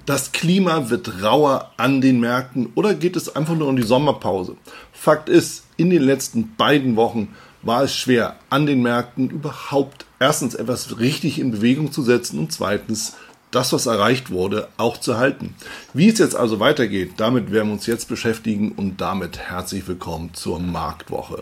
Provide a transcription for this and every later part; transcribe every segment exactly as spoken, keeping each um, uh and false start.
Das Klima wird rauer an den Märkten oder geht es einfach nur um die Sommerpause? Fakt ist, in den letzten beiden Wochen war es schwer, an den Märkten überhaupt erstens etwas richtig in Bewegung zu setzen und zweitens das, was erreicht wurde, auch zu halten. Wie es jetzt also weitergeht, damit werden wir uns jetzt beschäftigen und damit herzlich willkommen zur Marktwoche.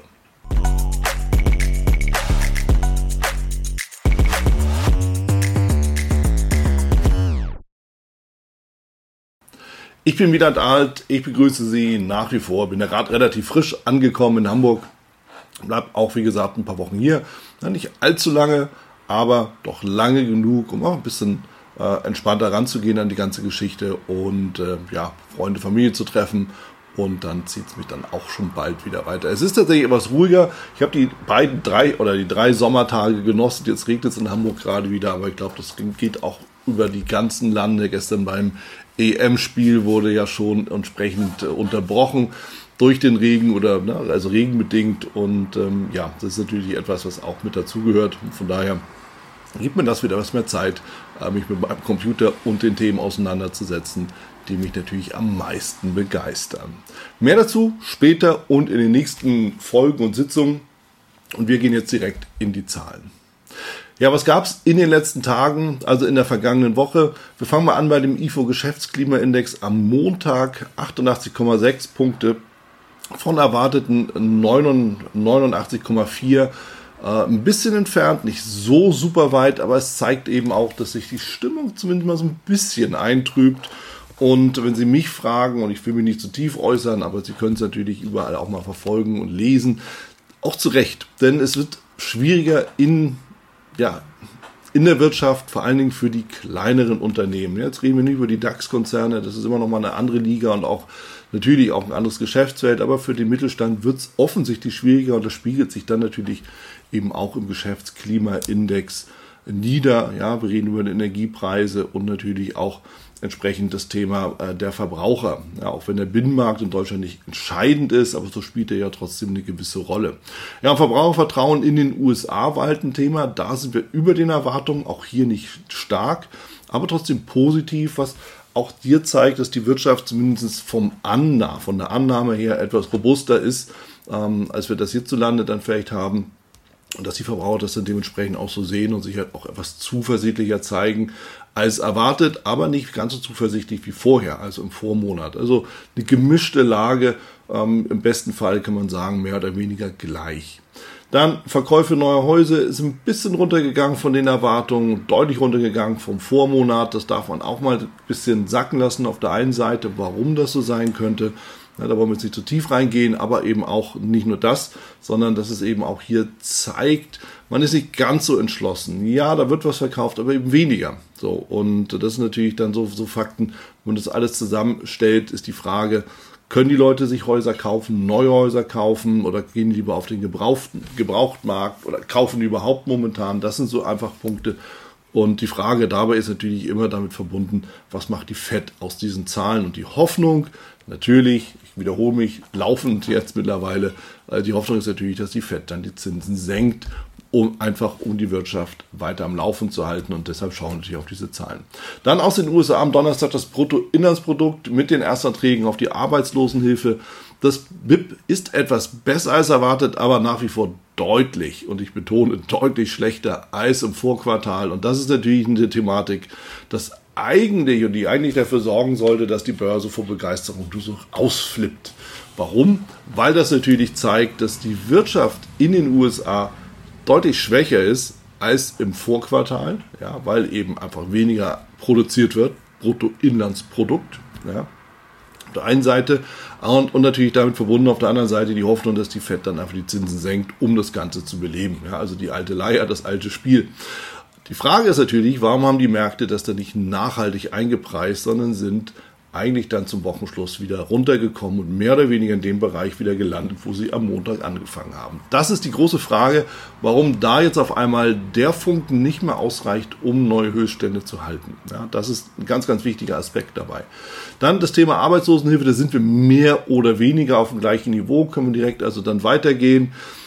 Ich bin Wieland Alt, ich begrüße Sie nach wie vor, bin ja gerade relativ frisch angekommen in Hamburg, bleib auch wie gesagt ein paar Wochen hier, ja, nicht allzu lange, aber doch lange genug, um auch ein bisschen äh, entspannter ranzugehen an die ganze Geschichte und äh, ja, Freunde, Familie zu treffen und dann zieht es mich dann auch schon bald wieder weiter. Es ist tatsächlich etwas ruhiger, ich habe die beiden, drei oder die drei Sommertage genossen, jetzt regnet es in Hamburg gerade wieder, aber ich glaube, das geht auch über die ganzen Lande. Gestern beim E M-Spiel wurde ja schon entsprechend äh, unterbrochen durch den Regen oder ne, also regenbedingt und ähm, ja, das ist natürlich etwas, was auch mit dazugehört. Von daher gibt mir das wieder was mehr Zeit, äh, mich mit meinem Computer und den Themen auseinanderzusetzen, die mich natürlich am meisten begeistern. Mehr dazu später und in den nächsten Folgen und Sitzungen und wir gehen jetzt direkt in die Zahlen. Ja, was gab es in den letzten Tagen, also in der vergangenen Woche? Wir fangen mal an bei dem I F O-Geschäftsklimaindex am Montag, achtundachtzig Komma sechs Punkte von erwarteten neunundachtzig Komma vier. Äh, ein bisschen entfernt, nicht so super weit, aber es zeigt eben auch, dass sich die Stimmung zumindest mal so ein bisschen eintrübt. Und wenn Sie mich fragen, und ich will mich nicht zu tief äußern, aber Sie können es natürlich überall auch mal verfolgen und lesen, auch zu Recht, denn es wird schwieriger in Ja, in der Wirtschaft, vor allen Dingen für die kleineren Unternehmen. Jetzt reden wir nicht über die DAX-Konzerne, das ist immer noch mal eine andere Liga und auch natürlich auch ein anderes Geschäftsfeld, aber für den Mittelstand wird es offensichtlich schwieriger und das spiegelt sich dann natürlich eben auch im Geschäftsklimaindex nieder. Ja, wir reden über die Energiepreise und natürlich auch entsprechend das Thema äh, der Verbraucher. Ja, auch wenn der Binnenmarkt in Deutschland nicht entscheidend ist, aber so spielt er ja trotzdem eine gewisse Rolle. Ja, Verbrauchervertrauen in den U S A war halt ein Thema. Da sind wir über den Erwartungen, auch hier nicht stark, aber trotzdem positiv, was auch dir zeigt, dass die Wirtschaft zumindest vom Anna, von der Annahme her etwas robuster ist, ähm, als wir das hierzulande dann vielleicht haben. Und dass die Verbraucher das dann dementsprechend auch so sehen und sich halt auch etwas zuversichtlicher zeigen als erwartet, aber nicht ganz so zuversichtlich wie vorher, also im Vormonat. Also eine gemischte Lage, ähm, im besten Fall kann man sagen, mehr oder weniger gleich. Dann Verkäufe neuer Häuser ist ein bisschen runtergegangen von den Erwartungen, deutlich runtergegangen vom Vormonat. Das darf man auch mal ein bisschen sacken lassen auf der einen Seite, warum das so sein könnte. Ja, da wollen wir jetzt nicht zu tief reingehen, aber eben auch nicht nur das, sondern dass es eben auch hier zeigt, man ist nicht ganz so entschlossen. Ja, da wird was verkauft, aber eben weniger. So, und das sind natürlich dann so, so Fakten, wenn man das alles zusammenstellt, ist die Frage, können die Leute sich Häuser kaufen, neue Häuser kaufen oder gehen die lieber auf den Gebrauchten, Gebrauchtmarkt oder kaufen die überhaupt momentan? Das sind so einfach Punkte. Und die Frage dabei ist natürlich immer damit verbunden, was macht die Fed aus diesen Zahlen? Und die Hoffnung, natürlich, ich wiederhole mich, laufend jetzt mittlerweile, die Hoffnung ist natürlich, dass die Fed dann die Zinsen senkt, um einfach um die Wirtschaft weiter am Laufen zu halten. Und deshalb schauen wir natürlich auf diese Zahlen. Dann aus den U S A am Donnerstag das Bruttoinlandsprodukt mit den Erstanträgen auf die Arbeitslosenhilfe. Das B I P ist etwas besser als erwartet, aber nach wie vor deutlich, und ich betone deutlich schlechter als im Vorquartal. Und das ist natürlich eine Thematik, das eigentlich und die eigentlich dafür sorgen sollte, dass die Börse vor Begeisterung ausflippt. Warum? Weil das natürlich zeigt, dass die Wirtschaft in den U S A deutlich schwächer ist als im Vorquartal, ja, weil eben einfach weniger produziert wird, Bruttoinlandsprodukt, ja, auf der einen Seite und, und natürlich damit verbunden auf der anderen Seite die Hoffnung, dass die Fed dann einfach die Zinsen senkt, um das Ganze zu beleben. Ja, also die alte Leier, das alte Spiel. Die Frage ist natürlich, warum haben die Märkte das dann nicht nachhaltig eingepreist, sondern sind eigentlich dann zum Wochenschluss wieder runtergekommen und mehr oder weniger in dem Bereich wieder gelandet, wo sie am Montag angefangen haben. Das ist die große Frage, warum da jetzt auf einmal der Funken nicht mehr ausreicht, um neue Höchststände zu halten. Ja, das ist ein ganz, ganz wichtiger Aspekt dabei. Dann das Thema Arbeitslosenhilfe, da sind wir mehr oder weniger auf dem gleichen Niveau, können wir direkt also dann weitergehen.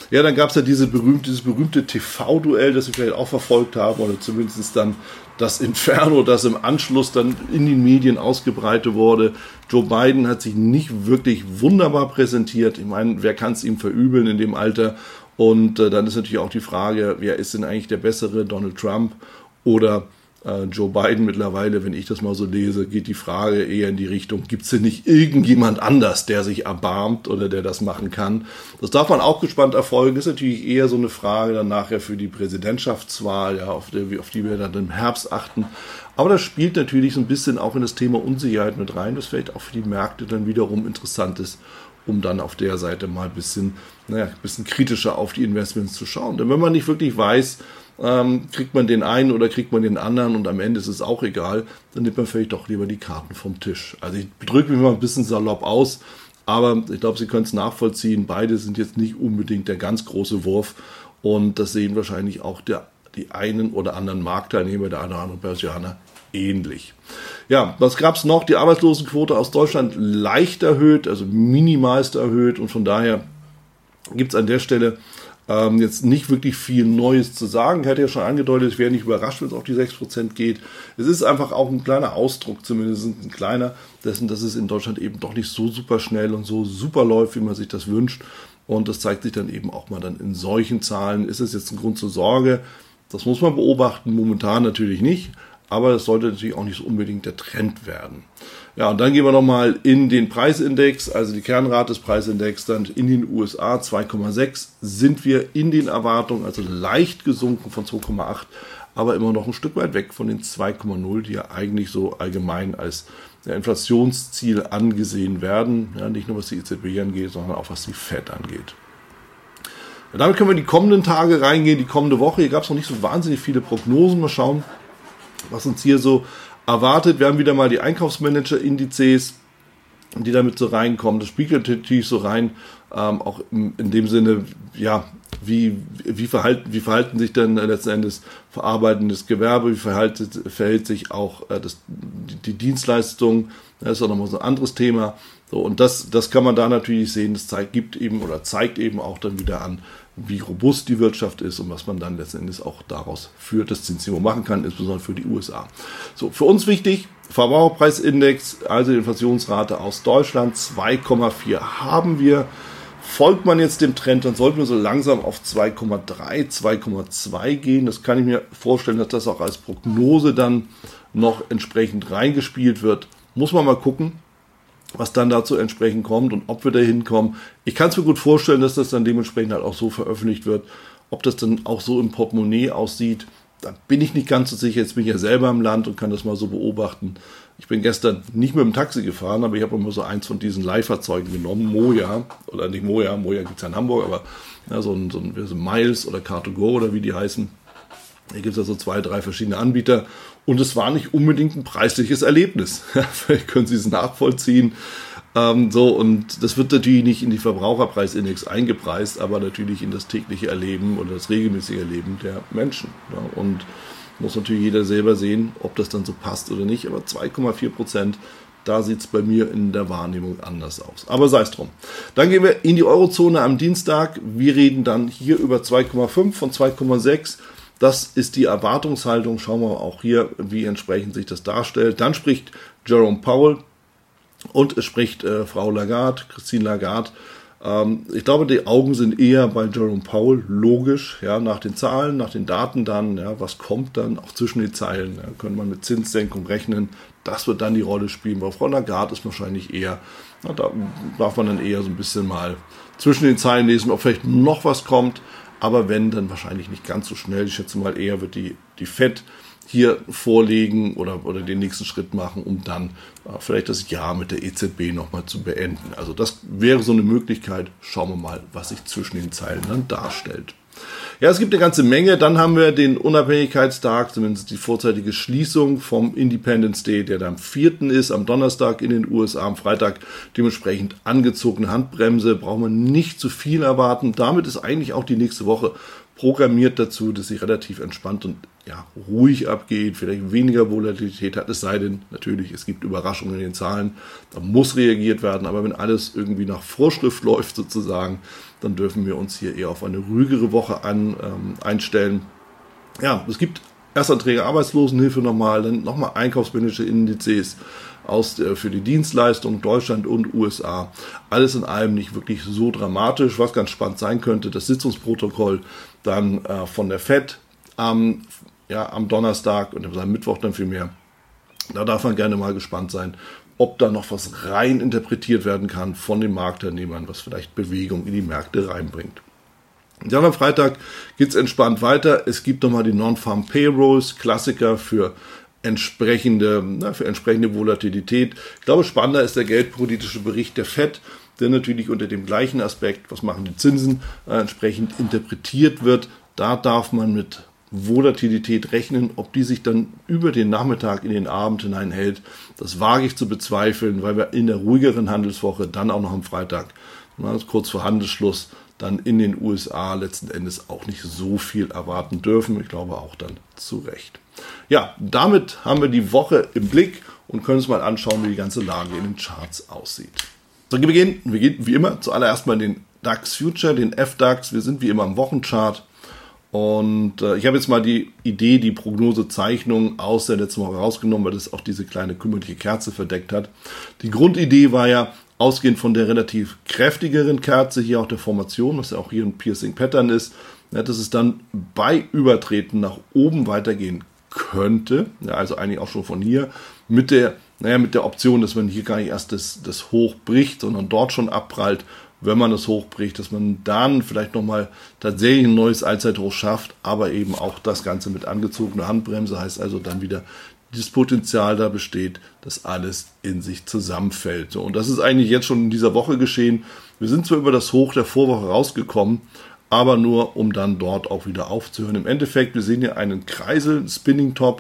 Ja, dann gab es ja diese berühmte, dieses berühmte T V-Duell, das wir vielleicht auch verfolgt haben, oder zumindest dann das Inferno, das im Anschluss dann in den Medien ausgebreitet wurde. Joe Biden hat sich nicht wirklich wunderbar präsentiert. Ich meine, wer kann es ihm verübeln in dem Alter? Und äh, dann ist natürlich auch die Frage, wer ist denn eigentlich der bessere, Donald Trump oder äh, Joe Biden mittlerweile? Wenn ich das mal so lese, geht die Frage eher in die Richtung, gibt es denn nicht irgendjemand anders, der sich erbarmt oder der das machen kann? Das darf man auch gespannt erfolgen. Das ist natürlich eher so eine Frage dann nachher für die Präsidentschaftswahl, ja, auf, der, auf die wir dann im Herbst achten. Aber das spielt natürlich so ein bisschen auch in das Thema Unsicherheit mit rein, das vielleicht auch für die Märkte dann wiederum interessant ist, um dann auf der Seite mal ein bisschen, naja, ein bisschen kritischer auf die Investments zu schauen. Denn wenn man nicht wirklich weiß, ähm, kriegt man den einen oder kriegt man den anderen und am Ende ist es auch egal, dann nimmt man vielleicht doch lieber die Karten vom Tisch. Also ich drücke mich mal ein bisschen salopp aus, aber ich glaube, Sie können es nachvollziehen. Beide sind jetzt nicht unbedingt der ganz große Wurf und das sehen wahrscheinlich auch der, die einen oder anderen Marktteilnehmer, der eine oder andere Börsianer ähnlich. Ja, was gab es noch? Die Arbeitslosenquote aus Deutschland leicht erhöht, also minimalst erhöht und von daher gibt es an der Stelle ähm, jetzt nicht wirklich viel Neues zu sagen. Ich hatte ja schon angedeutet, ich wäre nicht überrascht, wenn es auf die sechs Prozent geht. Es ist einfach auch ein kleiner Ausdruck, zumindest ein kleiner, dessen, dass es in Deutschland eben doch nicht so super schnell und so super läuft, wie man sich das wünscht. Und das zeigt sich dann eben auch mal dann in solchen Zahlen. Ist es jetzt ein Grund zur Sorge? Das muss man beobachten, momentan natürlich nicht. Aber es sollte natürlich auch nicht so unbedingt der Trend werden. Ja, und dann gehen wir nochmal in den Preisindex, also die Kernrate des Preisindex, dann in den U S A zwei Komma sechs sind wir in den Erwartungen, also leicht gesunken von zwei Komma acht, aber immer noch ein Stück weit weg von den zwei Komma null, die ja eigentlich so allgemein als Inflationsziel angesehen werden. Ja, nicht nur was die E Z B angeht, sondern auch was die Fed angeht. Ja, damit können wir in die kommenden Tage reingehen, die kommende Woche. Hier gab es noch nicht so wahnsinnig viele Prognosen. Mal schauen, was uns hier so erwartet. Wir haben wieder mal die Einkaufsmanager-Indizes, die damit so reinkommen. Das spiegelt natürlich so rein, ähm, auch in, in dem Sinne, ja, wie, wie, verhalten, wie verhalten sich dann letzten Endes verarbeitendes Gewerbe, wie verhält, verhält sich auch äh, das, die, die Dienstleistung. Das ist auch nochmal so ein anderes Thema. So, und das, das kann man da natürlich sehen. Das zeigt, gibt eben oder zeigt eben auch dann wieder an, wie robust die Wirtschaft ist und was man dann letzten Endes auch daraus für das Zinsniveau machen kann, insbesondere für die U S A. So, für uns wichtig, Verbraucherpreisindex, also die Inflationsrate aus Deutschland, zwei Komma vier haben wir. Folgt man jetzt dem Trend, dann sollten wir so langsam auf zwei Komma drei, zwei Komma zwei gehen. Das kann ich mir vorstellen, dass das auch als Prognose dann noch entsprechend reingespielt wird. Muss man mal gucken, was dann dazu entsprechend kommt und ob wir da hinkommen. Ich kann es mir gut vorstellen, dass das dann dementsprechend halt auch so veröffentlicht wird. Ob das dann auch so im Portemonnaie aussieht, da bin ich nicht ganz so sicher. Jetzt bin ich ja selber im Land und kann das mal so beobachten. Ich bin gestern nicht mit dem Taxi gefahren, aber ich habe immer so eins von diesen Leihfahrzeugen genommen, Moja, oder nicht Moja, Moja gibt es ja in Hamburg, aber ja, so ein, so ein so Miles oder Car to Go oder wie die heißen. Hier gibt es also zwei, drei verschiedene Anbieter und es war nicht unbedingt ein preisliches Erlebnis. Vielleicht können Sie es nachvollziehen. Ähm, so, und das wird natürlich nicht in die Verbraucherpreisindex eingepreist, aber natürlich in das tägliche Erleben oder das regelmäßige Erleben der Menschen. Ja, und muss natürlich jeder selber sehen, ob das dann so passt oder nicht. Aber zwei Komma vier Prozent, da sieht es bei mir in der Wahrnehmung anders aus. Aber sei es drum. Dann gehen wir in die Eurozone am Dienstag. Wir reden dann hier über zwei Komma fünf von zwei Komma sechs. Das ist die Erwartungshaltung. Schauen wir auch hier, wie entsprechend sich das darstellt. Dann spricht Jerome Powell und es spricht äh, Frau Lagarde, Christine Lagarde. Ähm, ich glaube, die Augen sind eher bei Jerome Powell, logisch, ja, nach den Zahlen, nach den Daten dann, ja, was kommt dann auch zwischen den Zeilen. Ja, könnte man mit Zinssenkung rechnen. Das wird dann die Rolle spielen. Bei Frau Lagarde ist wahrscheinlich eher, na, da darf man dann eher so ein bisschen mal zwischen den Zeilen lesen, ob vielleicht noch was kommt. Aber wenn, dann wahrscheinlich nicht ganz so schnell. Ich schätze mal, eher wird die, die Fed hier vorlegen oder, oder den nächsten Schritt machen, um dann äh, vielleicht das Jahr mit der E Z B nochmal zu beenden. Also das wäre so eine Möglichkeit. Schauen wir mal, was sich zwischen den Zeilen dann darstellt. Ja, es gibt eine ganze Menge. Dann haben wir den Unabhängigkeitstag, zumindest die vorzeitige Schließung vom Independence Day, der dann am vierten ist, am Donnerstag in den U S A, am Freitag dementsprechend angezogene Handbremse. Brauchen wir nicht zu viel erwarten. Damit ist eigentlich auch die nächste Woche programmiert dazu, dass sie relativ entspannt und ja, ruhig abgeht, vielleicht weniger Volatilität hat, es sei denn, natürlich, es gibt Überraschungen in den Zahlen, da muss reagiert werden, aber wenn alles irgendwie nach Vorschrift läuft sozusagen, dann dürfen wir uns hier eher auf eine ruhigere Woche an, ähm, einstellen. Ja, es gibt Erstanträge Arbeitslosenhilfe nochmal, dann nochmal einkaufsmännische Indizes aus, äh, für die Dienstleistung Deutschland und U S A. Alles in allem nicht wirklich so dramatisch, was ganz spannend sein könnte, das Sitzungsprotokoll dann äh, von der Fed am, ja, am Donnerstag und am Mittwoch dann vielmehr. Da darf man gerne mal gespannt sein, ob da noch was rein interpretiert werden kann von den Marktteilnehmern, was vielleicht Bewegung in die Märkte reinbringt. Dann am Freitag geht es entspannt weiter. Es gibt nochmal die Non-Farm Payrolls, Klassiker für entsprechende, na, für entsprechende Volatilität. Ich glaube, spannender ist der geldpolitische Bericht der Fed, der natürlich unter dem gleichen Aspekt, was machen die Zinsen, äh, entsprechend interpretiert wird. Da darf man mit Volatilität rechnen. Ob die sich dann über den Nachmittag in den Abend hinein hält, das wage ich zu bezweifeln, weil wir in der ruhigeren Handelswoche dann auch noch am Freitag, na, kurz vor Handelsschluss, dann in den U S A letzten Endes auch nicht so viel erwarten dürfen. Ich glaube auch dann zu Recht. Ja, damit haben wir die Woche im Blick und können uns mal anschauen, wie die ganze Lage in den Charts aussieht. So, wir gehen, wir gehen wie immer zuallererst mal in den DAX Future, den F DAX. Wir sind wie immer im Wochenchart. Und äh, ich habe jetzt mal die Idee, die Prognosezeichnung aus der letzten Woche rausgenommen, weil das auch diese kleine kümmerliche Kerze verdeckt hat. Die Grundidee war ja, ausgehend von der relativ kräftigeren Kerze hier auch der Formation, was ja auch hier ein Piercing Pattern ist, ja, dass es dann bei Übertreten nach oben weitergehen könnte, ja, also eigentlich auch schon von hier, mit der, naja, mit der Option, dass man hier gar nicht erst das, das Hoch bricht, sondern dort schon abprallt, wenn man das Hoch bricht, dass man dann vielleicht nochmal tatsächlich ein neues Allzeithoch schafft, aber eben auch das Ganze mit angezogener Handbremse, heißt also dann wieder das Potenzial da besteht, dass alles in sich zusammenfällt. So, und das ist eigentlich jetzt schon in dieser Woche geschehen. Wir sind zwar über das Hoch der Vorwoche rausgekommen, aber nur, um dann dort auch wieder aufzuhören. Im Endeffekt, wir sehen hier einen Kreisel, einen Spinning Top,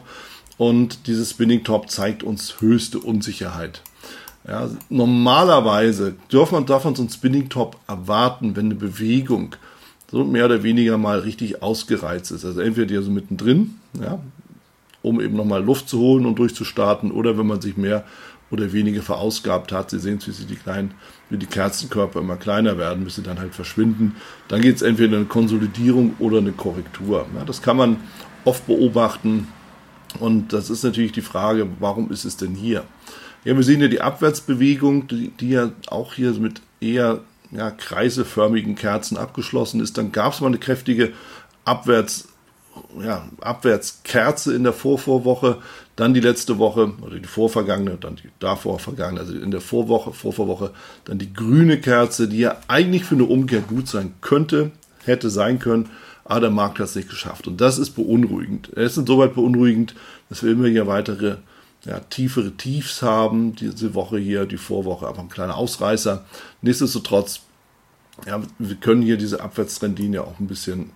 und dieses Spinning Top zeigt uns höchste Unsicherheit. Ja, normalerweise darf man, darf man so einen Spinning Top erwarten, wenn eine Bewegung so mehr oder weniger mal richtig ausgereizt ist. Also entweder die so mittendrin, ja, um eben nochmal Luft zu holen und durchzustarten, oder wenn man sich mehr oder weniger verausgabt hat. Sie sehen, wie sie die kleinen, wie die Kerzenkörper immer kleiner werden, bis sie dann halt verschwinden. Dann geht es entweder eine Konsolidierung oder eine Korrektur. Ja, das kann man oft beobachten, und das ist natürlich die Frage, warum ist es denn hier? Ja, wir sehen ja die Abwärtsbewegung, die, die ja auch hier mit eher ja, kreiselförmigen Kerzen abgeschlossen ist. Dann gab es mal eine kräftige Abwärts Ja, Abwärtskerze in der Vorvorwoche, dann die letzte Woche oder die vorvergangene, dann die davor vergangene, also in der Vorwoche, Vorvorwoche, dann die grüne Kerze, die ja eigentlich für eine Umkehr gut sein könnte, hätte sein können, aber der Markt hat es nicht geschafft. Und das ist beunruhigend. Es ist insoweit beunruhigend, dass wir immer hier weitere, ja, tiefere Tiefs haben. Diese Woche hier, die Vorwoche, einfach ein kleiner Ausreißer. Nichtsdestotrotz, ja, wir können hier diese Abwärtstrendlinie auch ein bisschen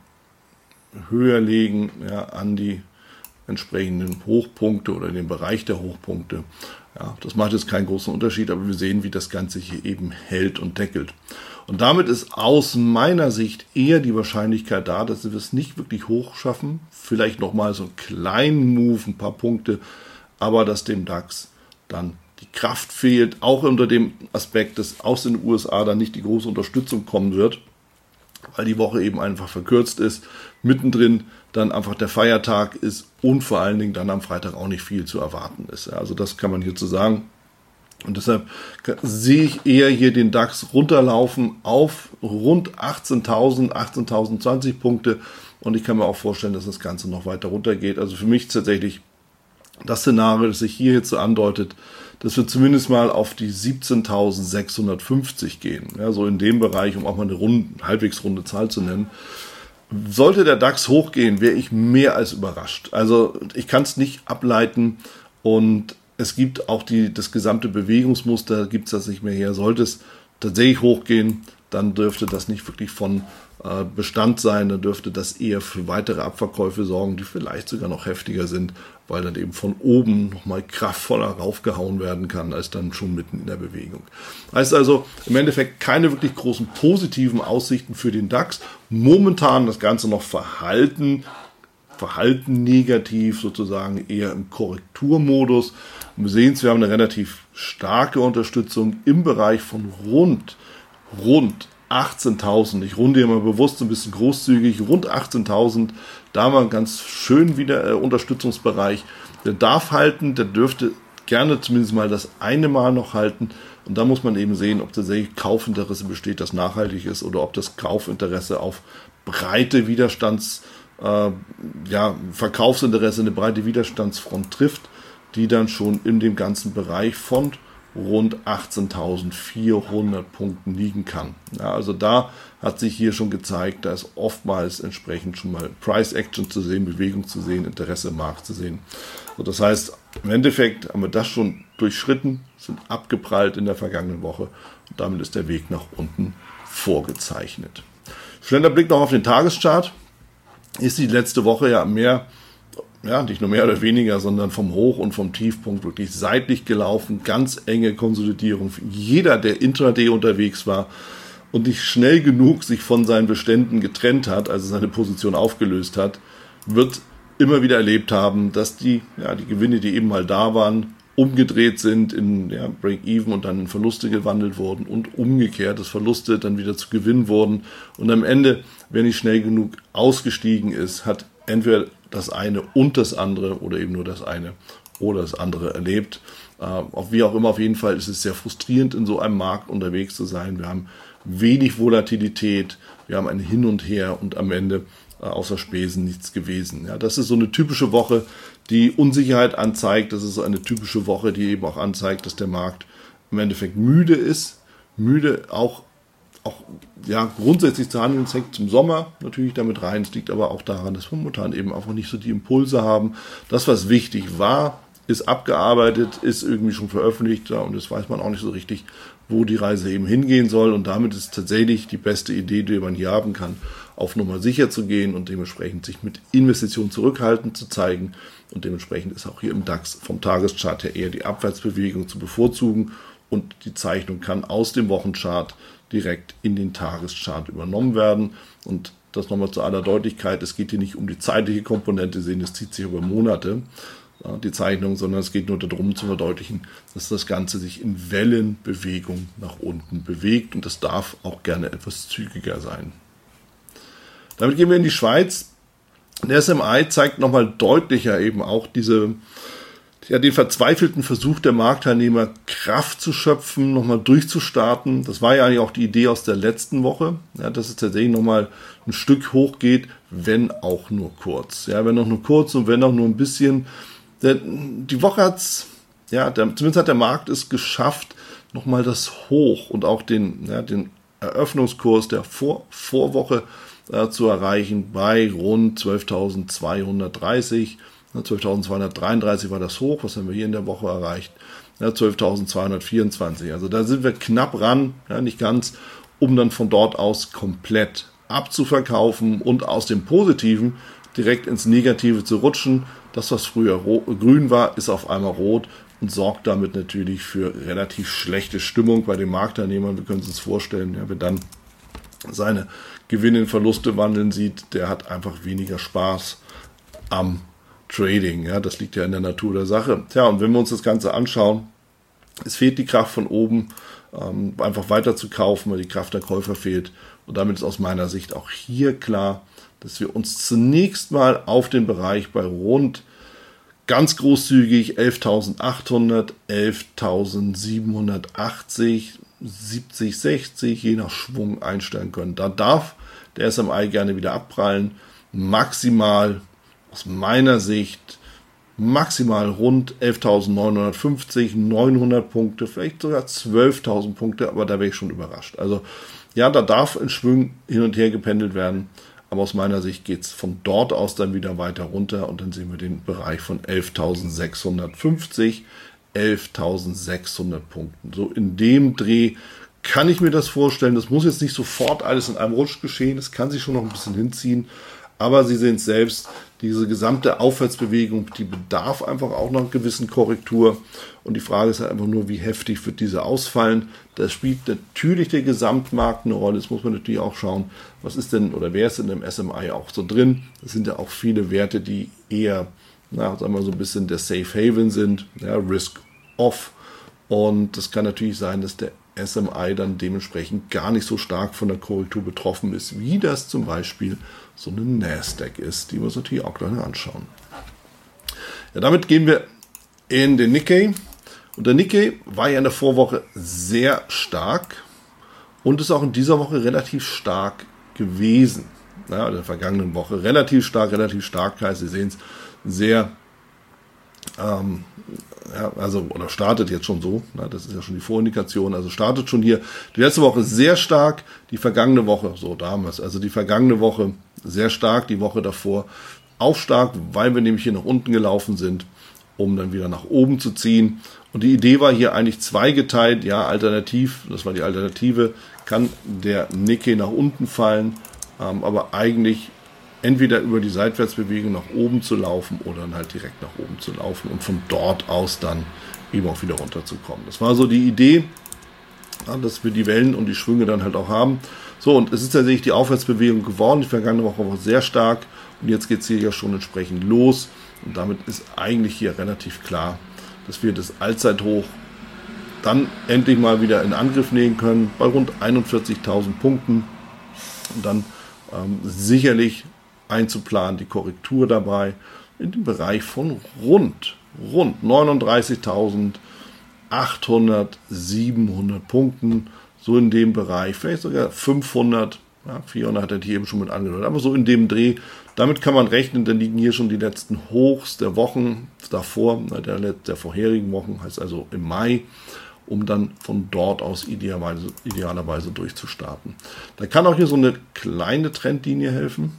höher legen, ja, an die entsprechenden Hochpunkte oder in den Bereich der Hochpunkte. Ja, das macht jetzt keinen großen Unterschied, aber wir sehen, wie das Ganze hier eben hält und deckelt. Und damit ist aus meiner Sicht eher die Wahrscheinlichkeit da, dass wir es nicht wirklich hoch schaffen. Vielleicht nochmal so einen kleinen Move, ein paar Punkte, aber dass dem DAX dann die Kraft fehlt, auch unter dem Aspekt, dass aus den U S A dann nicht die große Unterstützung kommen wird, weil die Woche eben einfach verkürzt ist, mittendrin dann einfach der Feiertag ist und vor allen Dingen dann am Freitag auch nicht viel zu erwarten ist. Also das kann man hierzu sagen. Und deshalb sehe ich eher hier den DAX runterlaufen auf rund achtzehntausend, achtzehntausendzwanzig Punkte, und ich kann mir auch vorstellen, dass das Ganze noch weiter runtergeht. Also für mich tatsächlich das Szenario, das sich hier jetzt so andeutet, dass wir zumindest mal auf die siebzehntausendsechshundertfünfzig gehen. Ja, so in dem Bereich, um auch mal eine runde, halbwegs runde Zahl zu nennen. Sollte der DAX hochgehen, wäre ich mehr als überrascht. Also ich kann es nicht ableiten, und es gibt auch die, das gesamte Bewegungsmuster, gibt es das nicht mehr her. Sollte es tatsächlich hochgehen, dann dürfte das nicht wirklich von äh, Bestand sein. Da dürfte das eher für weitere Abverkäufe sorgen, die vielleicht sogar noch heftiger sind, weil dann eben von oben nochmal kraftvoller raufgehauen werden kann, als dann schon mitten in der Bewegung. Heißt also im Endeffekt keine wirklich großen positiven Aussichten für den DAX. Momentan das Ganze noch verhalten, verhalten negativ, sozusagen eher im Korrekturmodus. Und wir sehen es, wir haben eine relativ starke Unterstützung im Bereich von rund, rund achtzehntausend. Ich runde hier mal bewusst ein bisschen großzügig, rund achtzehntausend. Da haben wir einen ganz schön wieder äh, Unterstützungsbereich. Der darf halten, der dürfte gerne zumindest mal das eine Mal noch halten. Und da muss man eben sehen, ob tatsächlich Kaufinteresse besteht, das nachhaltig ist, oder ob das Kaufinteresse auf breite Widerstands, äh, ja, Verkaufsinteresse, eine breite Widerstandsfront trifft, die dann schon in dem ganzen Bereich von rund achtzehntausendvierhundert Punkten liegen kann. Ja, also da hat sich hier schon gezeigt, da ist oftmals entsprechend schon mal Price Action zu sehen, Bewegung zu sehen, Interesse im Markt zu sehen. So, das heißt, im Endeffekt haben wir das schon durchschritten, sind abgeprallt in der vergangenen Woche und damit ist der Weg nach unten vorgezeichnet. Schneller Blick noch auf den Tageschart. Ist die letzte Woche ja mehr, ja, nicht nur mehr oder weniger, sondern vom Hoch- und vom Tiefpunkt wirklich seitlich gelaufen, ganz enge Konsolidierung. Jeder, der intraday unterwegs war und nicht schnell genug sich von seinen Beständen getrennt hat, also seine Position aufgelöst hat, wird immer wieder erlebt haben, dass die, ja, die Gewinne, die eben mal da waren, umgedreht sind in ja, Break-Even und dann in Verluste gewandelt wurden und umgekehrt, dass Verluste dann wieder zu Gewinn wurden. Und am Ende, wer nicht schnell genug ausgestiegen ist, hat entweder das eine und das andere oder eben nur das eine oder das andere erlebt. Äh, auch wie auch immer, auf jeden Fall ist es sehr frustrierend, in so einem Markt unterwegs zu sein. Wir haben wenig Volatilität, wir haben ein Hin und Her und am Ende äh, außer Spesen nichts gewesen. Ja, das ist so eine typische Woche, die Unsicherheit anzeigt. Das ist so eine typische Woche, die eben auch anzeigt, dass der Markt im Endeffekt müde ist. Müde auch auch ja, grundsätzlich zu handeln, es hängt zum Sommer natürlich damit rein. Es liegt aber auch daran, dass wir momentan eben einfach nicht so die Impulse haben. Das, was wichtig war, ist abgearbeitet, ist irgendwie schon veröffentlicht, ja, und jetzt weiß man auch nicht so richtig, wo die Reise eben hingehen soll. Und damit ist tatsächlich die beste Idee, die man hier haben kann, auf Nummer sicher zu gehen und dementsprechend sich mit Investitionen zurückhaltend zu zeigen. Und dementsprechend ist auch hier im DAX vom Tageschart her eher die Abwärtsbewegung zu bevorzugen. Und die Zeichnung kann aus dem Wochenchart direkt in den Tageschart übernommen werden. Und das nochmal zu aller Deutlichkeit, es geht hier nicht um die zeitliche Komponente, sehen, es zieht sich über Monate, ja, die Zeichnung, sondern es geht nur darum zu verdeutlichen, dass das Ganze sich in Wellenbewegung nach unten bewegt und das darf auch gerne etwas zügiger sein. Damit gehen wir in die Schweiz. Der S M I zeigt nochmal deutlicher eben auch diese Ja, den verzweifelten Versuch der Marktteilnehmer, Kraft zu schöpfen, nochmal durchzustarten. Das war ja eigentlich auch die Idee aus der letzten Woche, ja, dass es tatsächlich nochmal ein Stück hochgeht, wenn auch nur kurz. Ja, wenn auch nur kurz und wenn auch nur ein bisschen. Der, die Woche hat's, ja, der, zumindest hat der Markt es geschafft, nochmal das Hoch und auch den, ja, den Eröffnungskurs der Vor Vorwoche äh, zu erreichen bei rund zwölftausendzweihundertdreißig. zwölftausendzweihundertdreiunddreißig war das Hoch, was haben wir hier in der Woche erreicht? Ja, zwölftausendzweihundertvierundzwanzig. Also da sind wir knapp ran, ja, nicht ganz, um dann von dort aus komplett abzuverkaufen und aus dem Positiven direkt ins Negative zu rutschen. Das, was früher grün war, ist auf einmal rot und sorgt damit natürlich für relativ schlechte Stimmung bei den Marktteilnehmern. Wir können uns das vorstellen, ja, wer dann seine Gewinne in Verluste wandeln sieht, der hat einfach weniger Spaß am Trading, ja, das liegt ja in der Natur der Sache. Tja, und wenn wir uns das Ganze anschauen, es fehlt die Kraft von oben, ähm, einfach weiter zu kaufen, weil die Kraft der Käufer fehlt. Und damit ist aus meiner Sicht auch hier klar, dass wir uns zunächst mal auf den Bereich bei rund ganz großzügig elftausendachthundert, elftausendsiebenhundertachtzig, siebzig, sechzig, je nach Schwung einstellen können. Da darf der S M I gerne wieder abprallen, maximal aus meiner Sicht maximal rund elftausendneunhundertfünfzig, neunhundert Punkte, vielleicht sogar zwölftausend Punkte, aber da wäre ich schon überrascht. Also ja, da darf in Schwung hin und her gependelt werden, aber aus meiner Sicht geht es von dort aus dann wieder weiter runter und dann sehen wir den Bereich von elftausendsechshundertfünfzig, elftausendsechshundert Punkten. So in dem Dreh kann ich mir das vorstellen. Das muss jetzt nicht sofort alles in einem Rutsch geschehen. Das kann sich schon noch ein bisschen hinziehen. Aber Sie sehen es selbst, diese gesamte Aufwärtsbewegung, die bedarf einfach auch noch einer gewissen Korrektur. Und die Frage ist halt einfach nur, wie heftig wird diese ausfallen. Da spielt natürlich der Gesamtmarkt eine Rolle. Jetzt muss man natürlich auch schauen, was ist denn oder wer ist denn im S M I auch so drin. Das sind ja auch viele Werte, die eher, na, sagen wir so ein bisschen der Safe Haven sind, ja, Risk Off. Und das kann natürlich sein, dass der S M I dann dementsprechend gar nicht so stark von der Korrektur betroffen ist, wie das zum Beispiel so eine Nasdaq ist, die wir uns natürlich auch gleich anschauen. Ja, damit gehen wir in den Nikkei. Und der Nikkei war ja in der Vorwoche sehr stark und ist auch in dieser Woche relativ stark gewesen. Ja, in der vergangenen Woche relativ stark, relativ stark heißt, Sie sehen es, sehr ähm, ja, also, oder startet jetzt schon so, na, das ist ja schon die Vorindikation, also startet schon hier die letzte Woche sehr stark, die vergangene Woche, so damals, also die vergangene Woche sehr stark, die Woche davor auch stark, weil wir nämlich hier nach unten gelaufen sind, um dann wieder nach oben zu ziehen. Und die Idee war hier eigentlich zweigeteilt, ja, alternativ, das war die Alternative, kann der Nikkei nach unten fallen, ähm, aber eigentlich entweder über die Seitwärtsbewegung nach oben zu laufen oder dann halt direkt nach oben zu laufen und von dort aus dann eben auch wieder runterzukommen. Das war so die Idee, ja, dass wir die Wellen und die Schwünge dann halt auch haben. So, und es ist tatsächlich die Aufwärtsbewegung geworden. Die vergangene Woche war sehr stark und jetzt geht es hier ja schon entsprechend los. Und damit ist eigentlich hier relativ klar, dass wir das Allzeithoch dann endlich mal wieder in Angriff nehmen können bei rund einundvierzigtausend Punkten und dann ähm, sicherlich einzuplanen, die Korrektur dabei in dem Bereich von rund, rund neununddreißigtausendachthundert, siebenhundert Punkten, so in dem Bereich, vielleicht sogar fünfhundert, ja, vierhundert hatte ich eben schon mit angedeutet, aber so in dem Dreh, damit kann man rechnen, dann liegen hier schon die letzten Hochs der Wochen davor, der, der vorherigen Wochen, heißt also im Mai, um dann von dort aus idealerweise, idealerweise durchzustarten. Da kann auch hier so eine kleine Trendlinie helfen,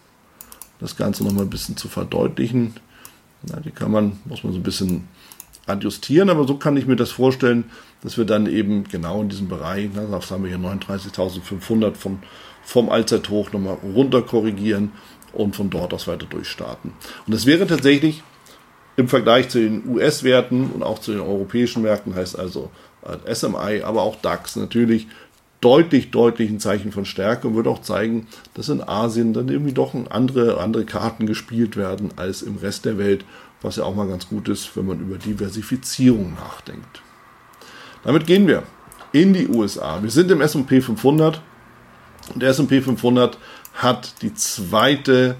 das Ganze noch mal ein bisschen zu verdeutlichen. Ja, die kann man, muss man so ein bisschen adjustieren, aber so kann ich mir das vorstellen, dass wir dann eben genau in diesem Bereich, na, das haben wir hier neununddreißigtausendfünfhundert von, vom Allzeithoch nochmal runter korrigieren und von dort aus weiter durchstarten. Und das wäre tatsächlich im Vergleich zu den U S-Werten und auch zu den europäischen Märkten, heißt also S M I, aber auch DAX natürlich, deutlich, deutlich ein Zeichen von Stärke und wird auch zeigen, dass in Asien dann irgendwie doch andere, andere Karten gespielt werden als im Rest der Welt, was ja auch mal ganz gut ist, wenn man über Diversifizierung nachdenkt. Damit gehen wir in die U S A. Wir sind im S und P fünfhundert und der S und P fünfhundert hat die zweite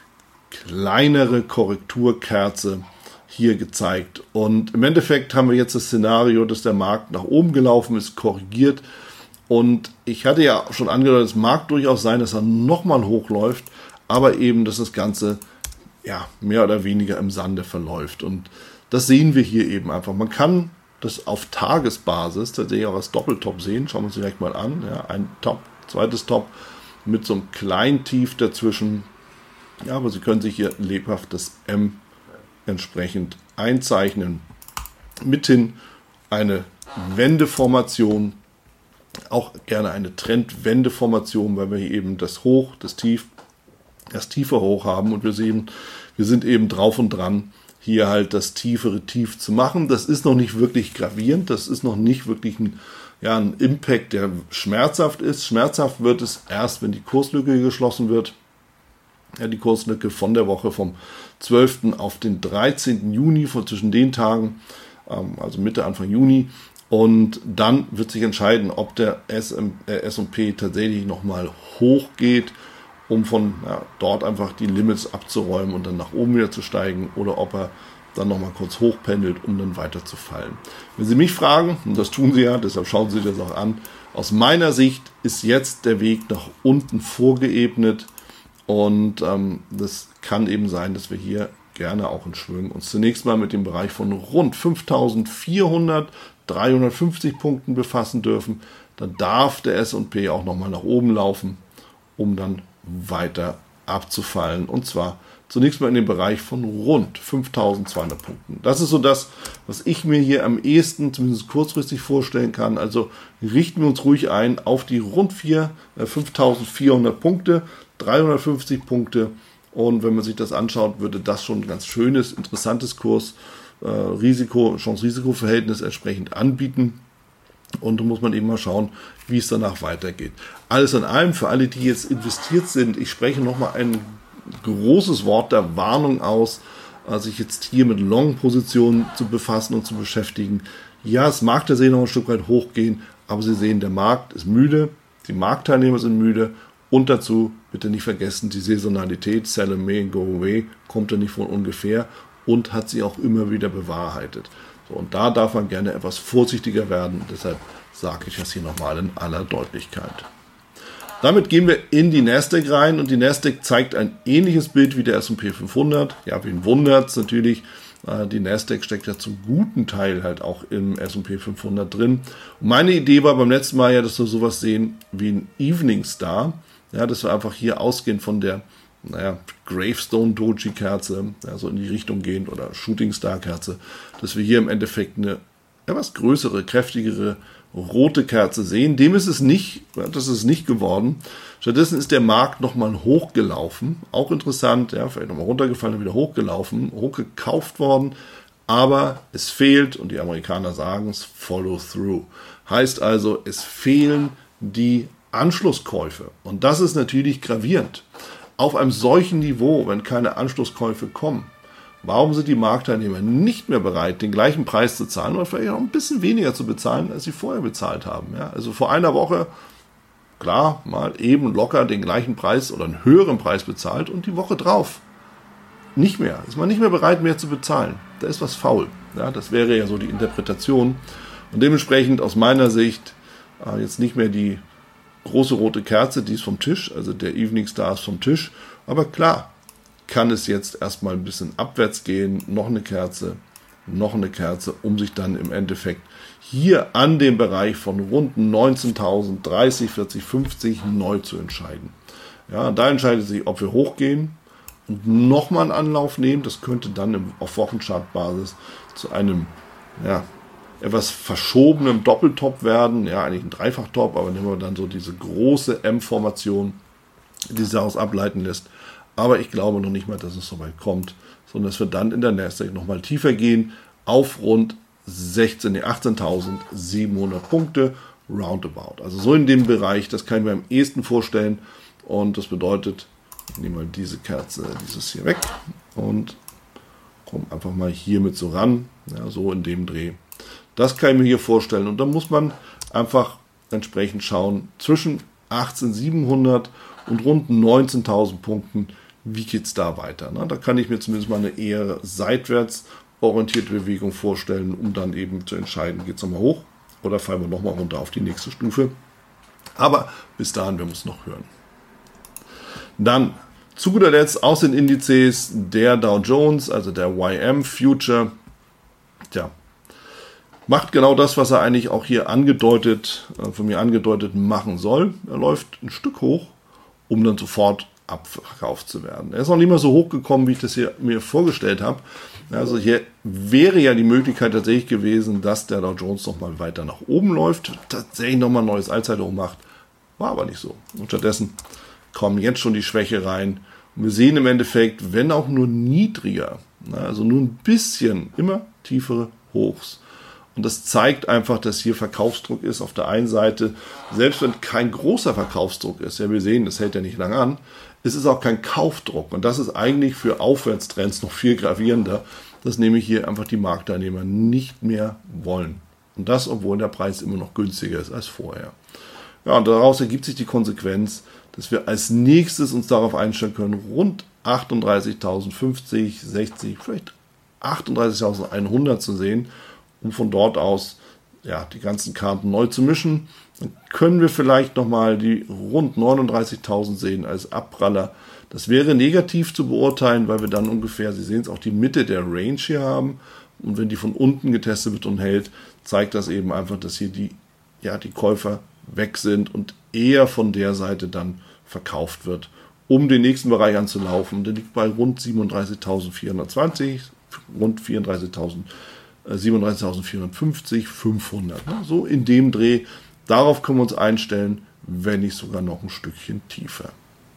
kleinere Korrekturkerze hier gezeigt. Und im Endeffekt haben wir jetzt das Szenario, dass der Markt nach oben gelaufen ist, korrigiert. Und ich hatte ja schon angedeutet, es mag durchaus sein, dass er nochmal hochläuft, aber eben, dass das Ganze ja mehr oder weniger im Sande verläuft. Und das sehen wir hier eben einfach. Man kann das auf Tagesbasis tatsächlich auch als Doppeltop sehen. Schauen wir uns direkt mal an. Ja, ein Top, zweites Top mit so einem kleinen Tief dazwischen. Ja, aber Sie können sich hier lebhaft das M entsprechend einzeichnen. Mithin eine Wendeformation, auch gerne eine Trendwendeformation, weil wir hier eben das Hoch, das Tief, das tiefe Hoch haben und wir sehen, wir sind eben drauf und dran, hier halt das tiefere Tief zu machen. Das ist noch nicht wirklich gravierend, das ist noch nicht wirklich ein, ja, ein Impact, der schmerzhaft ist. Schmerzhaft wird es erst, wenn die Kurslücke geschlossen wird. Ja, die Kurslücke von der Woche vom zwölften auf den dreizehnten Juni, von zwischen den Tagen, also Mitte, Anfang Juni. Und dann wird sich entscheiden, ob der S und P tatsächlich nochmal hochgeht, um von ja, dort einfach die Limits abzuräumen und dann nach oben wieder zu steigen, oder ob er dann nochmal kurz hochpendelt, um dann weiter zu fallen. Wenn Sie mich fragen, und das tun Sie ja, deshalb schauen Sie das auch an, aus meiner Sicht ist jetzt der Weg nach unten vorgeebnet und ähm, das kann eben sein, dass wir hier gerne auch in Schwüngen uns zunächst mal mit dem Bereich von rund fünftausendvierhundert, dreihundertfünfzig Punkten befassen dürfen. Dann darf der S und P auch nochmal nach oben laufen, um dann weiter abzufallen, und zwar zunächst mal in den Bereich von rund fünftausendzweihundert Punkten. Das ist so das, was ich mir hier am ehesten, zumindest kurzfristig vorstellen kann. Also richten wir uns ruhig ein auf die rund fünftausendvierhundert Punkte, dreihundertfünfzig Punkte. Und wenn man sich das anschaut, würde das schon ein ganz schönes, interessantes Kurs, äh, Risiko, Chance-Risiko-Verhältnis entsprechend anbieten. Und da muss man eben mal schauen, wie es danach weitergeht. Alles in allem, für alle, die jetzt investiert sind, ich spreche nochmal ein großes Wort der Warnung aus, sich jetzt hier mit Long-Positionen zu befassen und zu beschäftigen. Ja, es mag der See noch ein Stück weit hochgehen, aber Sie sehen, der Markt ist müde, die Marktteilnehmer sind müde und dazu bitte nicht vergessen, die Saisonalität, sell in May and go away, kommt ja nicht von ungefähr und hat sie auch immer wieder bewahrheitet. So, und da darf man gerne etwas vorsichtiger werden. Deshalb sage ich das hier nochmal in aller Deutlichkeit. Damit gehen wir in die Nasdaq rein und die Nasdaq zeigt ein ähnliches Bild wie der S und P fünfhundert. Ja, wen wundert es natürlich. Die Nasdaq steckt ja zum guten Teil halt auch im S und P fünfhundert drin. Und meine Idee war beim letzten Mal ja, dass wir sowas sehen wie ein Evening Star. Ja, dass wir einfach hier ausgehen von der naja, Gravestone Doji Kerze, ja, so in die Richtung gehen, oder Shooting Star Kerze, dass wir hier im Endeffekt eine etwas größere, kräftigere rote Kerze sehen. Dem ist es nicht, das ist nicht geworden. Stattdessen ist der Markt nochmal hochgelaufen, auch interessant, ja, vielleicht nochmal runtergefallen und wieder hochgelaufen, hochgekauft worden, aber es fehlt, und die Amerikaner sagen es, Follow Through. Heißt also, es fehlen die Anschlusskäufe, und das ist natürlich gravierend. Auf einem solchen Niveau, wenn keine Anschlusskäufe kommen, warum sind die Marktteilnehmer nicht mehr bereit, den gleichen Preis zu zahlen oder vielleicht auch ein bisschen weniger zu bezahlen, als sie vorher bezahlt haben? Ja, also vor einer Woche, klar, mal eben locker den gleichen Preis oder einen höheren Preis bezahlt und die Woche drauf nicht mehr. Ist man nicht mehr bereit, mehr zu bezahlen. Da ist was faul. Ja, das wäre ja so die Interpretation. Und dementsprechend aus meiner Sicht äh, jetzt nicht mehr die große rote Kerze, die ist vom Tisch, also der Evening Star ist vom Tisch. Aber klar, kann es jetzt erstmal ein bisschen abwärts gehen, noch eine Kerze, noch eine Kerze, um sich dann im Endeffekt hier an dem Bereich von rund neunzehntausend, dreißig, vierzig, fünfzig neu zu entscheiden. Ja, da entscheidet sich, ob wir hochgehen und nochmal einen Anlauf nehmen. Das könnte dann im, auf Wochenchartbasis zu einem, ja, etwas verschobenem Doppeltop werden, ja, eigentlich ein Dreifachtop, aber nehmen wir dann so diese große M-Formation, die sich daraus ableiten lässt. Aber ich glaube noch nicht mal, dass es so weit kommt, sondern dass wir dann in der Nasdaq nochmal tiefer gehen auf rund sechzehn, achtzehntausendsiebenhundert Punkte, roundabout. Also so in dem Bereich, das kann ich mir am ehesten vorstellen. Und das bedeutet, ich nehme mal diese Kerze, dieses hier weg und komme einfach mal hier mit so ran, ja, so in dem Dreh. Das kann ich mir hier vorstellen. Und dann muss man einfach entsprechend schauen, zwischen achtzehntausendsiebenhundert und rund neunzehntausend Punkten, wie geht es da weiter? Ne? Da kann ich mir zumindest mal eine eher seitwärts orientierte Bewegung vorstellen, um dann eben zu entscheiden, geht es nochmal hoch oder fallen wir nochmal runter auf die nächste Stufe. Aber bis dahin, wir müssen noch hören. Dann zu guter Letzt aus den Indizes der Dow Jones, also der Y M Future. Tja, macht genau das, was er eigentlich auch hier angedeutet, von mir angedeutet machen soll. Er läuft ein Stück hoch, um dann sofort abverkauft zu werden. Er ist noch nicht mal so hoch gekommen, wie ich das hier mir vorgestellt habe. Also hier wäre ja die Möglichkeit tatsächlich gewesen, dass der Dow Jones noch mal weiter nach oben läuft, tatsächlich noch mal ein neues Allzeithoch macht. War aber nicht so. Und stattdessen kommen jetzt schon die Schwäche rein. Und wir sehen im Endeffekt, wenn auch nur niedriger, also nur ein bisschen, immer tiefere Hochs. Und das zeigt einfach, dass hier Verkaufsdruck ist auf der einen Seite. Selbst wenn kein großer Verkaufsdruck ist, ja, wir sehen, das hält ja nicht lange an, es ist auch kein Kaufdruck. Und das ist eigentlich für Aufwärtstrends noch viel gravierender, dass nämlich hier einfach die Marktteilnehmer nicht mehr wollen. Und das, obwohl der Preis immer noch günstiger ist als vorher. Ja, und daraus ergibt sich die Konsequenz, dass wir als nächstes uns darauf einstellen können, rund achtunddreißigtausendfünfzig, sechzig, vielleicht achtunddreißigtausendeinhundert zu sehen, um von dort aus ja, die ganzen Karten neu zu mischen. Dann können wir vielleicht nochmal die rund neununddreißigtausend sehen als Abpraller. Das wäre negativ zu beurteilen, weil wir dann ungefähr, Sie sehen es, auch die Mitte der Range hier haben. Und wenn die von unten getestet wird und hält, zeigt das eben einfach, dass hier die, ja, die Käufer weg sind und eher von der Seite dann verkauft wird, um den nächsten Bereich anzulaufen. Der liegt bei rund siebenunddreißigtausendvierhundertzwanzig, rund vierunddreißigtausend, äh, siebenunddreißigtausendvierhundertfünfzig, fünfhundert. Ne? So in dem Dreh. Darauf können wir uns einstellen, wenn nicht sogar noch ein Stückchen tiefer.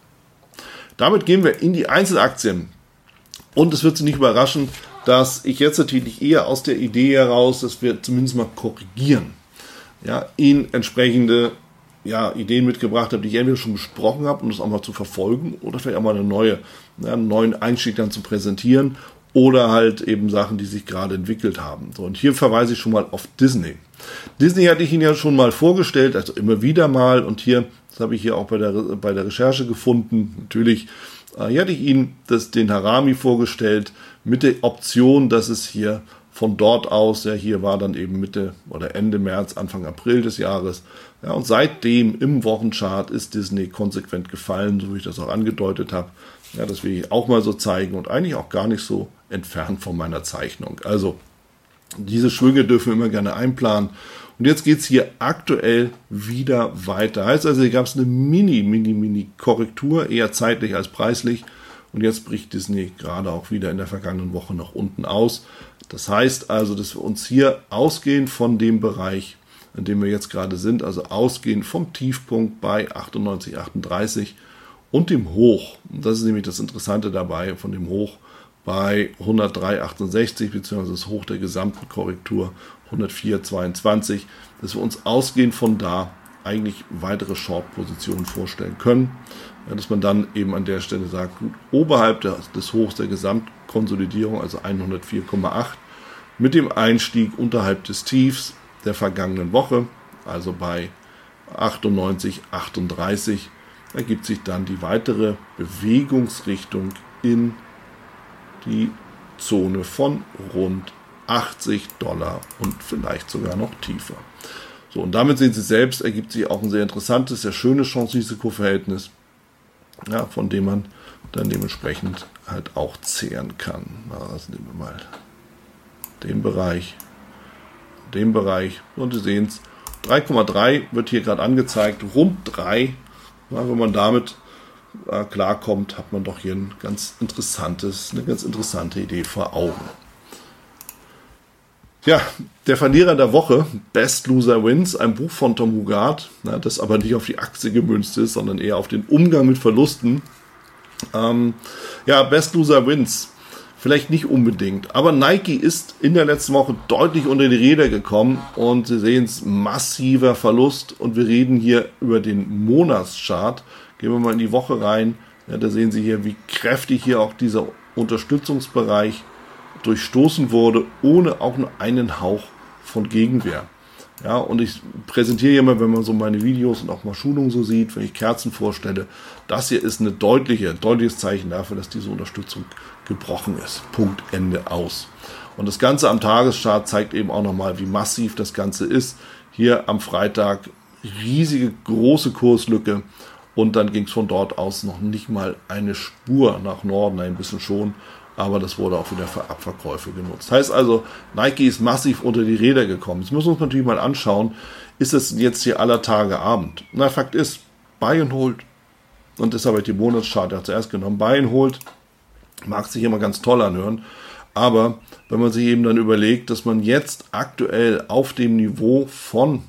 Damit gehen wir in die Einzelaktien. Und es wird Sie nicht überraschen, dass ich jetzt natürlich eher aus der Idee heraus, dass wir zumindest mal korrigieren, ja, Ihnen entsprechende ja, Ideen mitgebracht habe, die ich entweder schon besprochen habe, um das auch mal zu verfolgen, oder vielleicht auch mal eine neue, ja, einen neuen Einstieg dann zu präsentieren, oder halt eben Sachen, die sich gerade entwickelt haben. So, und hier verweise ich schon mal auf Disney. Disney hatte ich Ihnen ja schon mal vorgestellt, also immer wieder mal, und hier, das habe ich hier auch bei der, bei der Recherche gefunden, natürlich, äh, hier hatte ich Ihnen das, den Harami vorgestellt, mit der Option, dass es hier von dort aus, ja, hier war dann eben Mitte oder Ende März, Anfang April des Jahres, ja, und seitdem im Wochenchart ist Disney konsequent gefallen, so wie ich das auch angedeutet habe. Ja, das will ich auch mal so zeigen und eigentlich auch gar nicht so entfernt von meiner Zeichnung. Also, diese Schwünge dürfen wir immer gerne einplanen. Und jetzt geht es hier aktuell wieder weiter. Heißt also, hier gab es eine mini, mini, mini Korrektur, eher zeitlich als preislich. Und jetzt bricht Disney gerade auch wieder in der vergangenen Woche nach unten aus. Das heißt also, dass wir uns hier ausgehend von dem Bereich, in dem wir jetzt gerade sind, also ausgehend vom Tiefpunkt bei achtundneunzig achtunddreißig und dem Hoch, und das ist nämlich das Interessante dabei, von dem Hoch bei hundertdrei achtundsechzig, beziehungsweise das Hoch der gesamten Korrektur hundertvier zweiundzwanzig, dass wir uns ausgehend von da eigentlich weitere Short-Positionen vorstellen können, ja, dass man dann eben an der Stelle sagt, gut, oberhalb des, des Hochs der Gesamtkonsolidierung, also hundertvier Komma acht, mit dem Einstieg unterhalb des Tiefs der vergangenen Woche, also bei achtundneunzig achtunddreißig, ergibt sich dann die weitere Bewegungsrichtung in die Zone von rund achtzig Dollar und vielleicht sogar noch tiefer. So, und damit sehen Sie selbst, ergibt sich auch ein sehr interessantes, sehr schönes Chance-Risiko-Verhältnis, ja, von dem man dann dementsprechend halt auch zehren kann. Also nehmen wir mal den Bereich, den Bereich, und Sie sehen es, drei Komma drei wird hier gerade angezeigt, rund drei. Ja, wenn man damit äh, klarkommt, hat man doch hier ein ganz interessantes, eine ganz interessante Idee vor Augen. Ja, der Verlierer der Woche, Best Loser Wins, ein Buch von Tom Hougaard, na, das aber nicht auf die Aktie gemünzt ist, sondern eher auf den Umgang mit Verlusten. Ähm, ja, Best Loser Wins, vielleicht nicht unbedingt, aber Nike ist in der letzten Woche deutlich unter die Räder gekommen und Sie sehen es, massiver Verlust, und wir reden hier über den Monatschart. Gehen wir mal in die Woche rein, ja, da sehen Sie hier, wie kräftig hier auch dieser Unterstützungsbereich durchstoßen wurde, ohne auch nur einen Hauch von Gegenwehr. Ja, und ich präsentiere hier mal, wenn man so meine Videos und auch mal Schulungen so sieht, wenn ich Kerzen vorstelle, das hier ist eine deutliche, deutliches Zeichen dafür, dass diese Unterstützung gebrochen ist. Punkt, Ende, aus. Und das Ganze am Tageschart zeigt eben auch nochmal, wie massiv das Ganze ist. Hier am Freitag riesige, große Kurslücke, und dann ging es von dort aus noch nicht mal eine Spur nach Norden, ein bisschen schon, aber das wurde auch wieder für Abverkäufe genutzt. Heißt also, Nike ist massiv unter die Räder gekommen. Jetzt müssen wir uns natürlich mal anschauen, ist es jetzt hier aller Tage Abend? Na, Fakt ist, Buy and Hold, und deshalb habe ich die Monatschart ja zuerst genommen, Buy and Hold mag sich immer ganz toll anhören, aber wenn man sich eben dann überlegt, dass man jetzt aktuell auf dem Niveau von,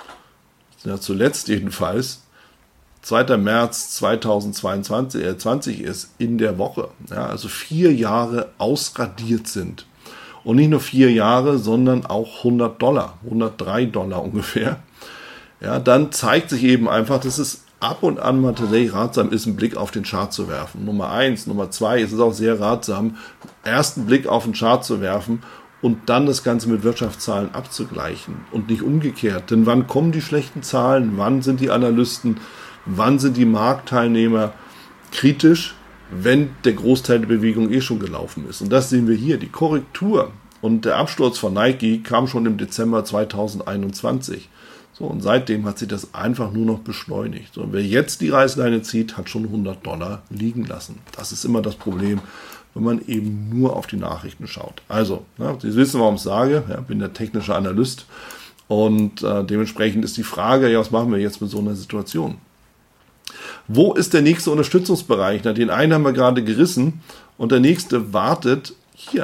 ja zuletzt jedenfalls, zweiter März zweitausendzweiundzwanzig äh, zwanzig ist, in der Woche, ja, also vier Jahre ausradiert sind. Und nicht nur vier Jahre, sondern auch hundert Dollar, hundertdrei Dollar ungefähr. Ja, dann zeigt sich eben einfach, dass es ab und an mal tatsächlich ratsam ist, einen Blick auf den Chart zu werfen. Nummer eins, Nummer zwei, es ist auch sehr ratsam, ersten Blick auf den Chart zu werfen und dann das Ganze mit Wirtschaftszahlen abzugleichen und nicht umgekehrt. Denn wann kommen die schlechten Zahlen? Wann sind die Analysten? Wann sind die Marktteilnehmer kritisch, wenn der Großteil der Bewegung eh schon gelaufen ist? Und das sehen wir hier. Die Korrektur und der Absturz von Nike kam schon im Dezember zweitausendeinundzwanzig. So, und seitdem hat sich das einfach nur noch beschleunigt. So, und wer jetzt die Reißleine zieht, hat schon hundert Dollar liegen lassen. Das ist immer das Problem, wenn man eben nur auf die Nachrichten schaut. Also, ja, Sie wissen, warum ich sage, ja, bin der technische Analyst, und äh, dementsprechend ist die Frage, ja, was machen wir jetzt mit so einer Situation? Wo ist der nächste Unterstützungsbereich? Na, den einen haben wir gerade gerissen und der nächste wartet hier.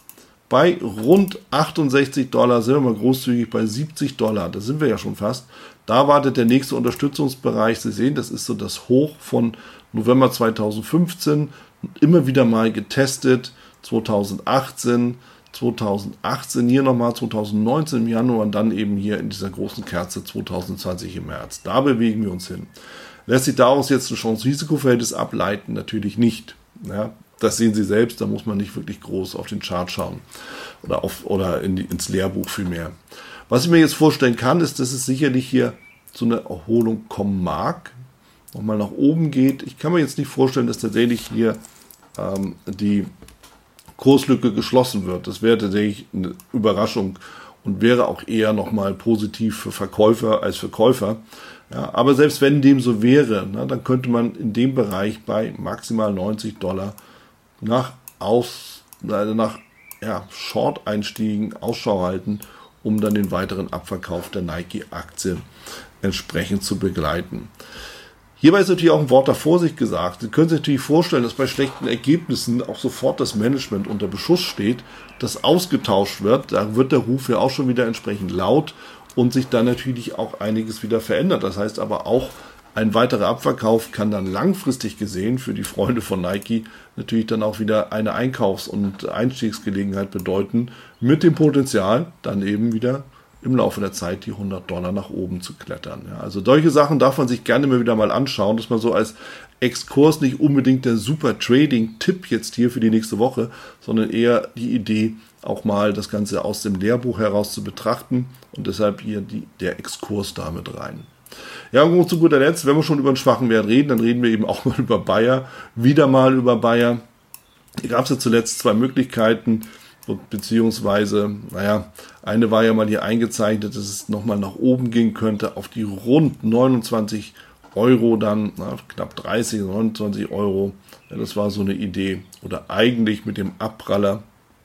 Bei rund achtundsechzig Dollar, sind wir mal großzügig bei siebzig Dollar, da sind wir ja schon fast. Da wartet der nächste Unterstützungsbereich. Sie sehen, das ist so das Hoch von November zweitausendfünfzehn, immer wieder mal getestet, zweitausendachtzehn, zweitausendachtzehn hier nochmal, zweitausendneunzehn im Januar und dann eben hier in dieser großen Kerze zweitausendzwanzig im März. Da bewegen wir uns hin. Lässt sich daraus jetzt ein Chance-Risiko-Verhältnis ableiten? Natürlich nicht. Ja, das sehen Sie selbst, da muss man nicht wirklich groß auf den Chart schauen oder, auf, oder in die, ins Lehrbuch vielmehr. Was ich mir jetzt vorstellen kann, ist, dass es sicherlich hier zu einer Erholung kommen mag, nochmal nach oben geht. Ich kann mir jetzt nicht vorstellen, dass tatsächlich hier ähm, die Kurslücke geschlossen wird. Das wäre tatsächlich eine Überraschung und wäre auch eher nochmal positiv für Verkäufer als für Käufer. Ja, aber selbst wenn dem so wäre, na, dann könnte man in dem Bereich bei maximal neunzig Dollar nach, Aus, nach ja, Short-Einstiegen Ausschau halten, um dann den weiteren Abverkauf der Nike-Aktie entsprechend zu begleiten. Hierbei ist natürlich auch ein Wort der Vorsicht gesagt. Sie können sich natürlich vorstellen, dass bei schlechten Ergebnissen auch sofort das Management unter Beschuss steht, das ausgetauscht wird. Da wird der Ruf ja auch schon wieder entsprechend laut und sich dann natürlich auch einiges wieder verändert. Das heißt aber auch, ein weiterer Abverkauf kann dann langfristig gesehen für die Freunde von Nike natürlich dann auch wieder eine Einkaufs- und Einstiegsgelegenheit bedeuten, mit dem Potenzial dann eben wieder im Laufe der Zeit die hundert Dollar nach oben zu klettern. Ja, also solche Sachen darf man sich gerne immer wieder mal anschauen, dass man so als Exkurs nicht unbedingt der super Trading-Tipp jetzt hier für die nächste Woche, sondern eher die Idee, auch mal das Ganze aus dem Lehrbuch heraus zu betrachten und deshalb hier die, der Exkurs damit rein. Ja, und zu guter Letzt, wenn wir schon über einen schwachen Wert reden, dann reden wir eben auch mal über Bayer, wieder mal über Bayer. Hier gab es ja zuletzt zwei Möglichkeiten, beziehungsweise, naja, eine war ja mal hier eingezeichnet, dass es nochmal nach oben gehen könnte, auf die rund neunundzwanzig Euro dann, na, knapp dreißig, neunundzwanzig Euro. Ja, das war so eine Idee. Oder eigentlich mit dem Abpraller,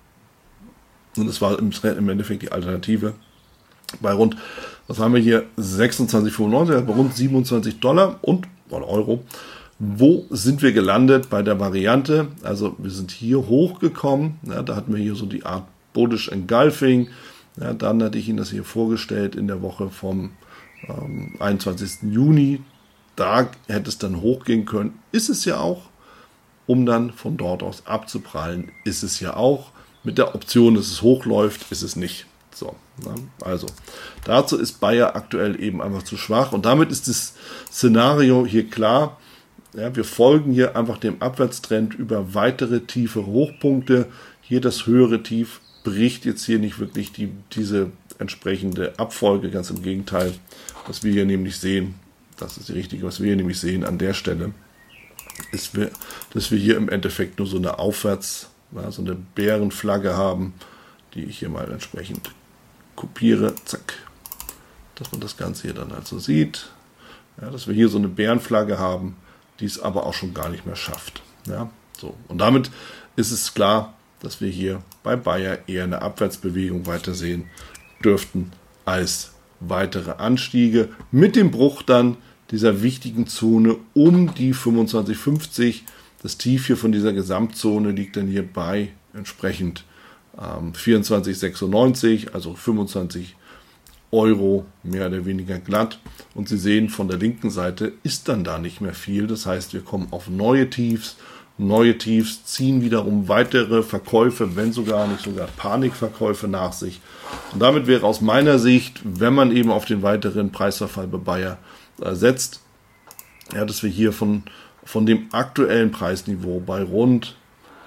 und das war im, im Endeffekt die Alternative, bei rund, was haben wir hier, sechsundzwanzig Komma fünfundneunzig, bei rund siebenundzwanzig Dollar und Euro. Wo sind wir gelandet bei der Variante? Also wir sind hier hochgekommen, ja, da hatten wir hier so die Art Bullish Engulfing, ja, dann hatte ich Ihnen das hier vorgestellt in der Woche vom ähm, einundzwanzigsten Juni, da hätte es dann hochgehen können, ist es ja auch, um dann von dort aus abzuprallen, ist es ja auch, mit der Option, dass es hochläuft, ist es nicht. So, na, also dazu ist Bayer aktuell eben einfach zu schwach und damit ist das Szenario hier klar. Ja, wir folgen hier einfach dem Abwärtstrend über weitere tiefere Hochpunkte. Hier das höhere Tief bricht jetzt hier nicht wirklich die, diese entsprechende Abfolge, ganz im Gegenteil. Was wir hier nämlich sehen, das ist die richtige, was wir hier nämlich sehen an der Stelle, ist, wir, dass wir hier im Endeffekt nur so eine Aufwärts, ja, so eine Bärenflagge haben, die ich hier mal entsprechend kopiere, zack, dass man das Ganze hier dann also sieht, ja, dass wir hier so eine Bärenflagge haben, die es aber auch schon gar nicht mehr schafft. Ja, so. Und damit ist es klar, dass wir hier bei Bayer eher eine Abwärtsbewegung weitersehen dürften als weitere Anstiege mit dem Bruch dann dieser wichtigen Zone um die fünfundzwanzig fünfzig. Das Tief hier von dieser Gesamtzone liegt dann hier bei entsprechend ähm, vierundzwanzig sechsundneunzig, also fünfundzwanzig Euro mehr oder weniger glatt. Und Sie sehen, von der linken Seite ist dann da nicht mehr viel. Das heißt, wir kommen auf neue Tiefs. Neue Tiefs ziehen wiederum weitere Verkäufe, wenn sogar nicht sogar Panikverkäufe nach sich. Und damit wäre aus meiner Sicht, wenn man eben auf den weiteren Preisverfall bei Bayer äh, setzt, ja, dass wir hier von, von dem aktuellen Preisniveau bei rund,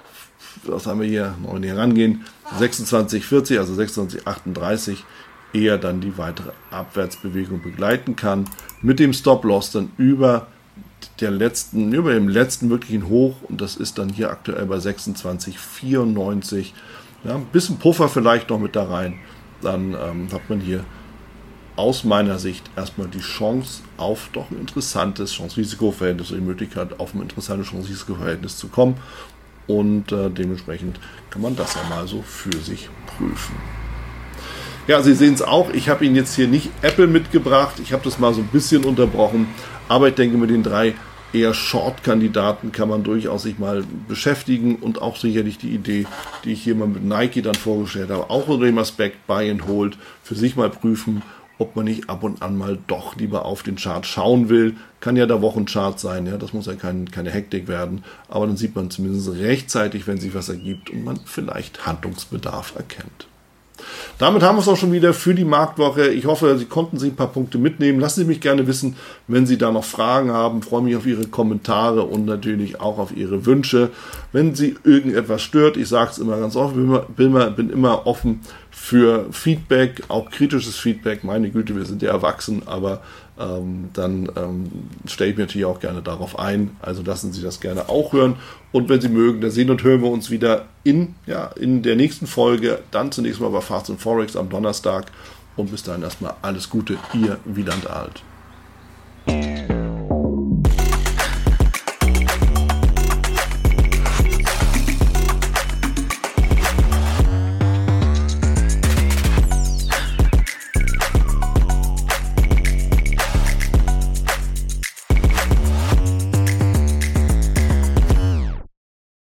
was haben wir hier, noch nicht herangehen, sechsundzwanzig vierzig, also sechsundzwanzig achtunddreißig, eher dann die weitere Abwärtsbewegung begleiten kann. Mit dem Stop-Loss dann über der letzten, über dem letzten wirklichen Hoch, und das ist dann hier aktuell bei sechsundzwanzig vierundneunzig. Ja, ein bisschen Puffer vielleicht noch mit da rein. Dann ähm, hat man hier aus meiner Sicht erstmal die Chance auf doch ein interessantes Chance-Risiko-Verhältnis, die Möglichkeit auf ein interessantes Chance-Risiko-Verhältnis zu kommen. Und äh, dementsprechend kann man das ja mal so für sich prüfen. Ja, Sie sehen es auch, ich habe Ihnen jetzt hier nicht Apple mitgebracht, ich habe das mal so ein bisschen unterbrochen, aber ich denke, mit den drei eher Short-Kandidaten kann man durchaus sich mal beschäftigen und auch sicherlich die Idee, die ich hier mal mit Nike dann vorgestellt habe, auch unter dem Aspekt Buy and Hold, für sich mal prüfen, ob man nicht ab und an mal doch lieber auf den Chart schauen will. Kann ja der Wochenchart sein, ja, das muss ja kein, keine Hektik werden, aber dann sieht man zumindest rechtzeitig, wenn sich was ergibt und man vielleicht Handlungsbedarf erkennt. Damit haben wir es auch schon wieder für die Marktwoche. Ich hoffe, Sie konnten sich ein paar Punkte mitnehmen. Lassen Sie mich gerne wissen, wenn Sie da noch Fragen haben. Ich freue mich auf Ihre Kommentare und natürlich auch auf Ihre Wünsche. Wenn Sie irgendetwas stört, ich sage es immer ganz offen, bin immer, bin immer, bin immer offen für Feedback, auch kritisches Feedback. Meine Güte, wir sind ja erwachsen, aber ähm, dann ähm, stelle ich mir natürlich auch gerne darauf ein. Also lassen Sie das gerne auch hören. Und wenn Sie mögen, dann sehen und hören wir uns wieder in, ja, in der nächsten Folge. Dann zunächst mal bei Fast and Forex am Donnerstag. Und bis dahin erstmal alles Gute, Ihr Wieland Alt.